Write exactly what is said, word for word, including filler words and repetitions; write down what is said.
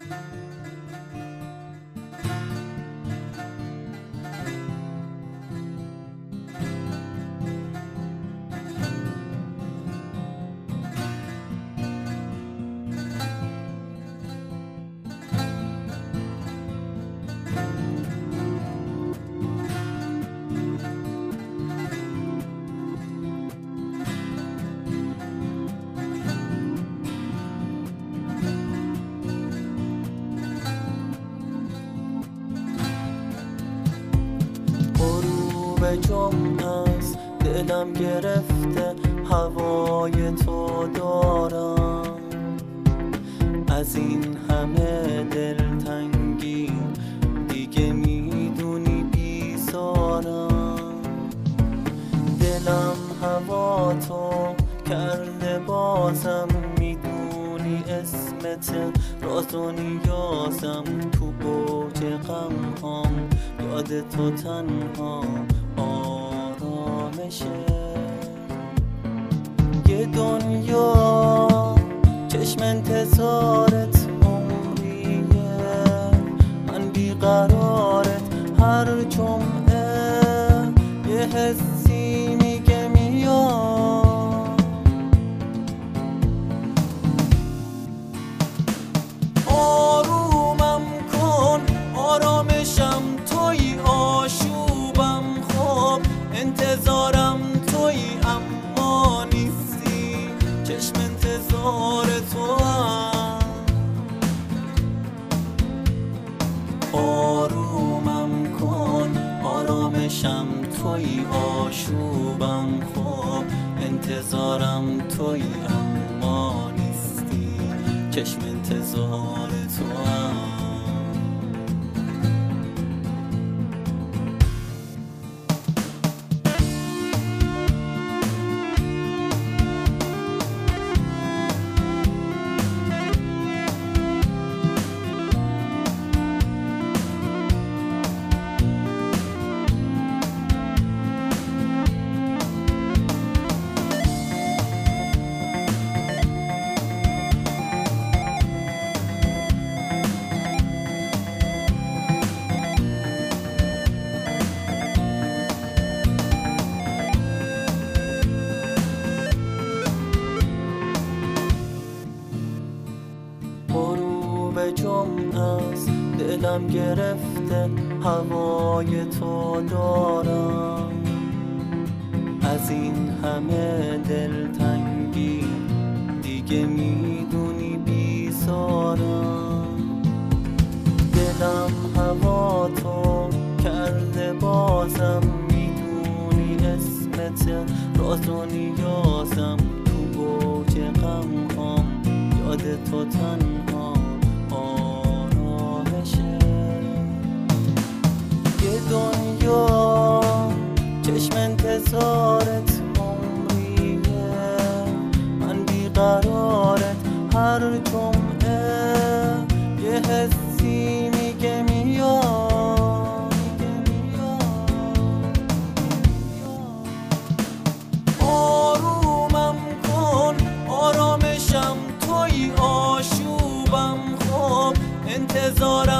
به جمع است دلم گرفته هوای تو دارم، از این همه دلتنگی دیگه میدونی بیزارم. دلم هوا تو کرده بازم، میدونی اسمت راز و نیازم. تو اوج غم هم یاد تو تنها آرامشه. یه دنیا چشم انتظارت عمریه، من بیقرارت هر جمعه یه حسی میگه میاد. آرومم کن آرامشم توی، آشوبم خب انتظارم توی، اما نیستی چشم انتظار تو هم. آرومم کن آرامشم توی، آشوبم خب انتظارم توی، اما نیستی چشم انتظار تو هم. به جمع است دلم گرفته هوای تو دارم، از این همه دلتنگی دیگه میدونی بیزارم. دلم هوا تو کرده بازم، میدونی اسمت راز و نیازم. تو اوج غم هم یاد تو تنها آرامشه. یه دنیا چشم انتظارت عمریه، من بیقرارت هر جمعه یه حسی میگه میاد. آرومم کن آرامشم توی، آشوبم خب انتظارم